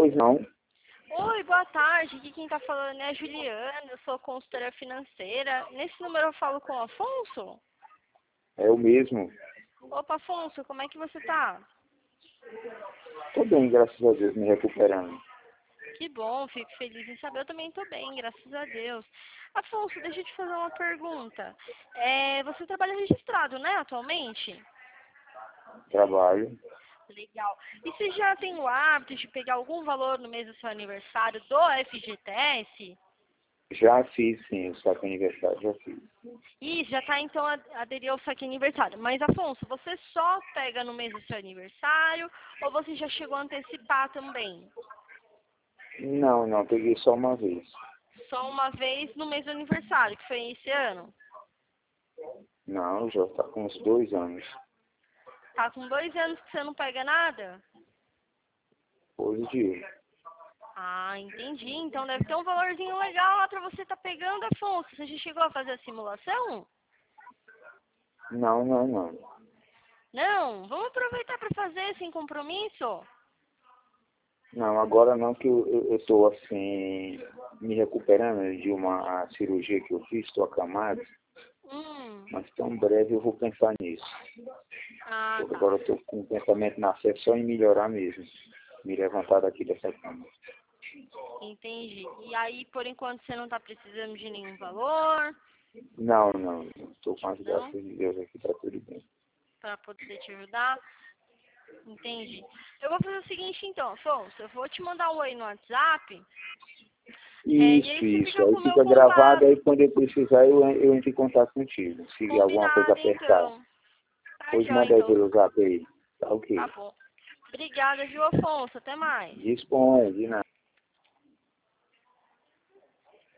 Pois não, Oi, boa tarde. Aqui quem tá falando é a Juliana, eu sou consultora financeira. Nesse número eu falo com o Afonso? é o mesmo. Opa, Afonso, como é que você tá? Tô bem, graças a Deus, me recuperando. Que bom, fico feliz em saber. Eu também tô bem, graças a Deus. Afonso, deixa eu te fazer uma pergunta. Você trabalha registrado, né, atualmente? Trabalho. Legal. E você já tem o hábito de pegar algum valor no mês do seu aniversário do FGTS? Já fiz, sim, o saco aniversário, já fiz. Ih, já tá então aderiu ao saque aniversário. Mas, Afonso, você só pega no mês do seu aniversário ou você já chegou a antecipar também? Não, peguei só uma vez. Só uma vez no mês do aniversário, que foi esse ano? Não, já tá com uns 2 anos. Tá com 2 anos que você não pega nada? Positivo. Ah, entendi. Então deve ter um valorzinho legal lá pra você tá pegando, Afonso. Você já chegou a fazer a simulação? Não. Não? Vamos aproveitar pra fazer sem compromisso? Não, agora não que eu tô assim, me recuperando de uma cirurgia que eu fiz, estou acamado, mas tão breve eu vou pensar nisso. Ah, Porque tá. agora eu tô com o pensamento na fé só em melhorar mesmo, me levantar daqui dessa cama. Entendi. E aí, por enquanto, você não tá precisando de nenhum valor, Não, estou com as graças não? de Deus aqui, tá tudo bem. Pra poder te ajudar? Entendi. Eu vou fazer o seguinte, então, Afonso. Eu vou te mandar um oi no WhatsApp. E aí você Isso. fica Aí com o meu fica gravado, contato. aí quando eu precisar eu entro em contato contigo, se alguma coisa Combinado, apertar. então. Tá, Pois joia, manda aí então. pelo zap aí. Tá ok. Tá bom. Obrigada, viu, Afonso? Até mais. Dispõe, de nada.